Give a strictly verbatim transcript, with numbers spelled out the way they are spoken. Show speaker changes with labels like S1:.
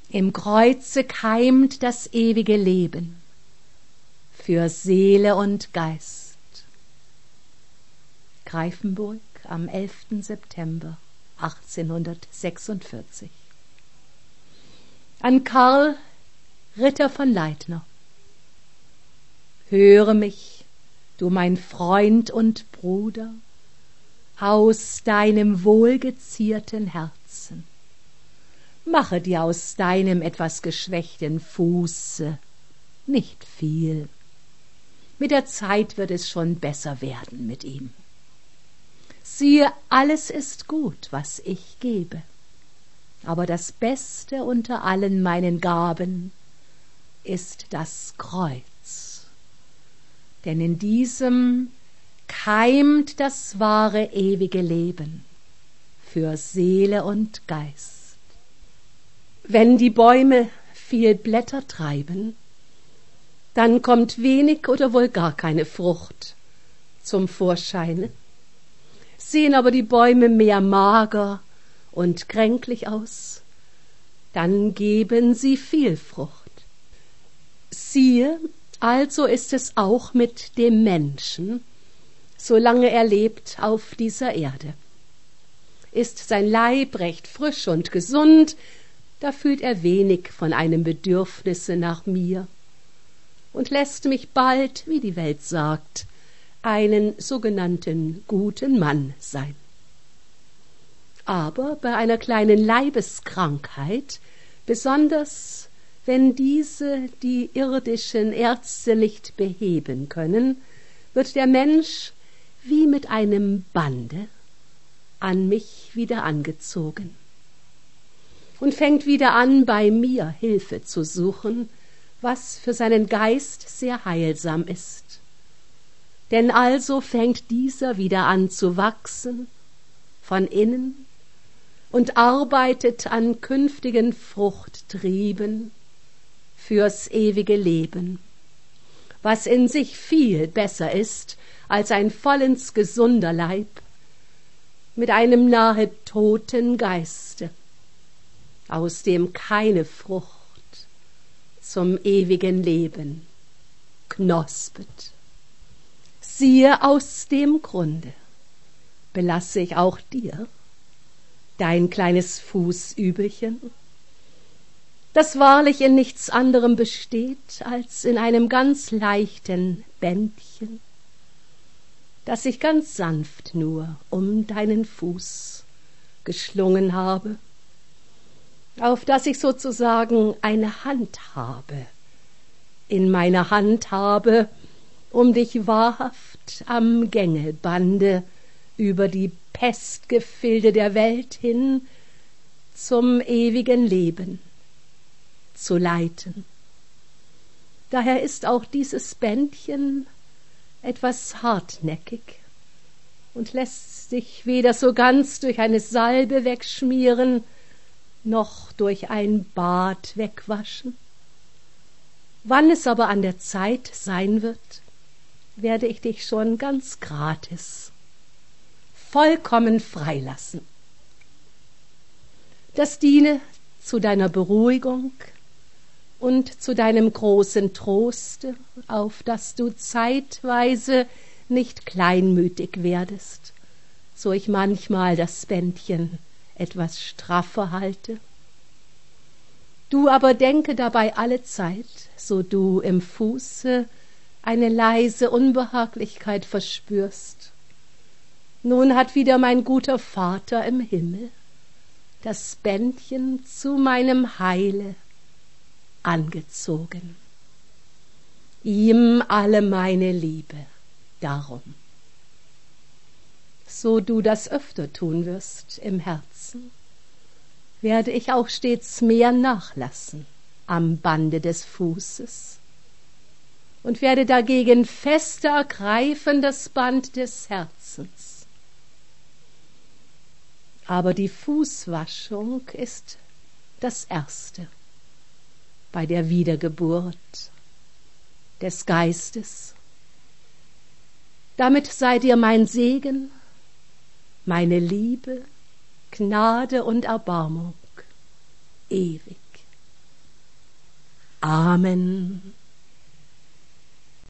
S1: Im Kreuze keimt das ewige Leben für Seele und Geist. Greifenburg am elften September achtzehnhundertsechsundvierzig. An Karl, Ritter von Leitner. Höre mich, du mein Freund und Bruder, aus deinem wohlgezierten Herzen. Mache dir aus deinem etwas geschwächten Fuße nicht viel. Mit der Zeit wird es schon besser werden mit ihm. Siehe, alles ist gut, was ich gebe, aber das Beste unter allen meinen Gaben ist das Kreuz. Denn in diesem keimt das wahre ewige Leben für Seele und Geist. Wenn die Bäume viel Blätter treiben, dann kommt wenig oder wohl gar keine Frucht zum Vorscheine. Sehen aber die Bäume mehr mager und kränklich aus, dann geben sie viel Frucht. Siehe, also ist es auch mit dem Menschen, solange er lebt auf dieser Erde. Ist sein Leib recht frisch und gesund, da fühlt er wenig von einem Bedürfnisse nach mir und lässt mich bald, wie die Welt sagt, einen sogenannten guten Mann sein. Aber bei einer kleinen Leibeskrankheit, besonders wenn diese die irdischen Ärzte nicht beheben können, wird der Mensch wie mit einem Bande an mich wieder angezogen und fängt wieder an, bei mir Hilfe zu suchen, was für seinen Geist sehr heilsam ist. Denn also fängt dieser wieder an zu wachsen von innen und arbeitet an künftigen Fruchttrieben fürs ewige Leben, was in sich viel besser ist als ein vollends gesunder Leib mit einem nahe toten Geiste, aus dem keine Frucht zum ewigen Leben knospet. Siehe, aus dem Grunde belasse ich auch dir dein kleines Fußübelchen, das wahrlich in nichts anderem besteht als in einem ganz leichten Bändchen, das ich ganz sanft nur um deinen Fuß geschlungen habe, auf das ich sozusagen eine Hand habe, in meiner Hand habe, um dich wahrhaft am Gängelbande über die Pestgefilde der Welt hin zum ewigen Leben zu leiten. Daher ist auch dieses Bändchen etwas hartnäckig und lässt sich weder so ganz durch eine Salbe wegschmieren, noch durch ein Bad wegwaschen. Wann es aber an der Zeit sein wird, werde ich dich schon ganz gratis, vollkommen freilassen. Das diene zu deiner Beruhigung und zu deinem großen Troste, auf dass du zeitweise nicht kleinmütig werdest, so ich manchmal das Bändchen etwas straffer halte. Du aber denke dabei alle Zeit, so du im Fuße eine leise Unbehaglichkeit verspürst. Nun hat wieder mein guter Vater im Himmel das Bändchen zu meinem Heile angezogen. Ihm alle meine Liebe darum. So du das öfter tun wirst im Herzen, werde ich auch stets mehr nachlassen am Bande des Fußes und werde dagegen fester ergreifen das Band des Herzens. Aber die Fußwaschung ist das Erste bei der Wiedergeburt des Geistes. Damit sei dir mein Segen, meine Liebe, Gnade und Erbarmung ewig. Amen.